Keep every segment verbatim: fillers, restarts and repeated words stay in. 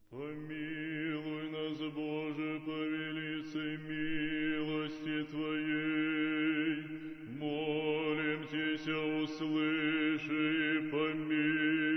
Помилуй нас, Боже, по велицей милости Твоей, молим Тися, услыши и помилуй.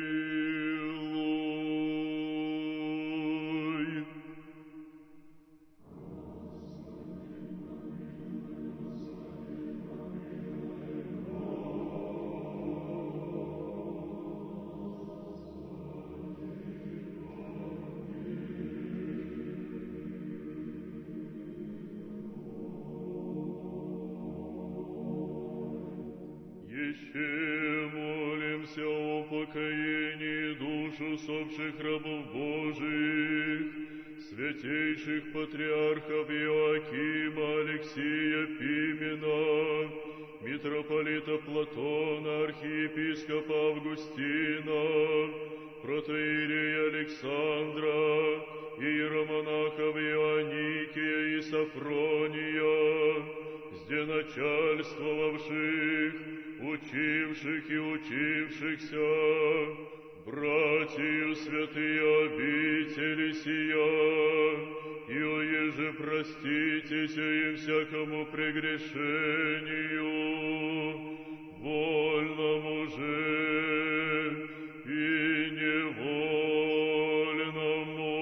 Еще молимся о покоении душ усопших рабов Божиих, святейших патриархов Иоакима, Алексия, Пимена, митрополита Платона, архиепископа Августина, протоиерея Александра, иеромонахов Ионикия и Сафрония, зденачальствовавших, учивших и учившихся, братью святые обители сия, и оеже проститеся им всякому прегрешению, вольному же и невольному.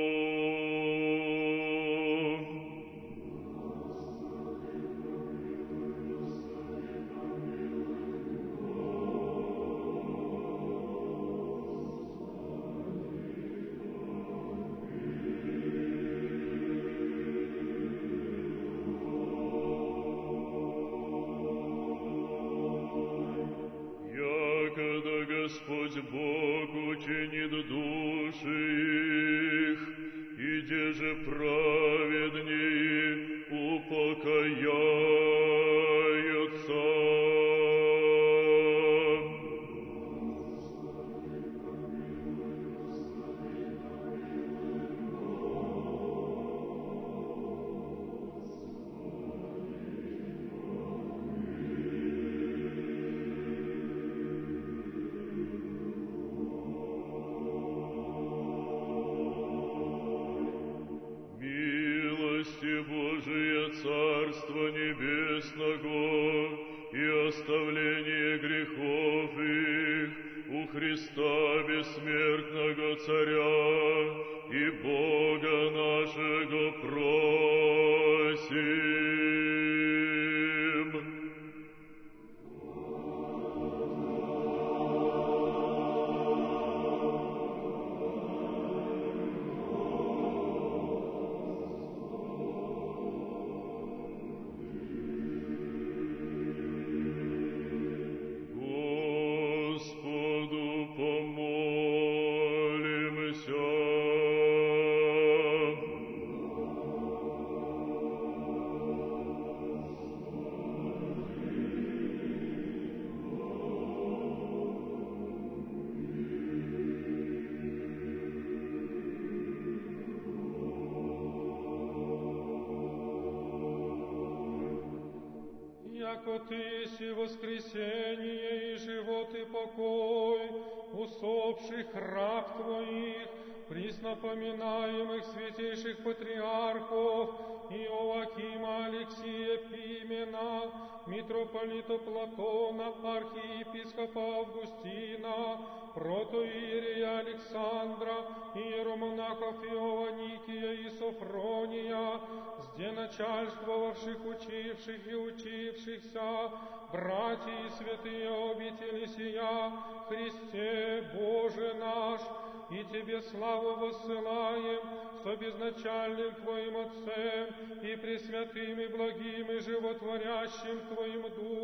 Якогда Господь Бог учинит души их, иде же праведнее упокояются. Милости Божие, Царство Небесного и оставление грехов их у Христа бессмертного Царя и Бога нашего просим. Господу помолимся. Яко Ты си воскресение и живот и покой усопших раб Твоих, приснапоминаемых святейших патриархов Иоакима, Алексия, Пимена, митрополита Платона, архиепископа Августина, протоиерея Александра, иеромонахов Ионикия и Софрония, зденачальствовавших, учивших и учившихся, братья и святые обители сия, Христе Боже наш, и Тебе славу воссылаем со безначальным Твоим Отцем и пресвятым и благим и животворящим Твоим Духом,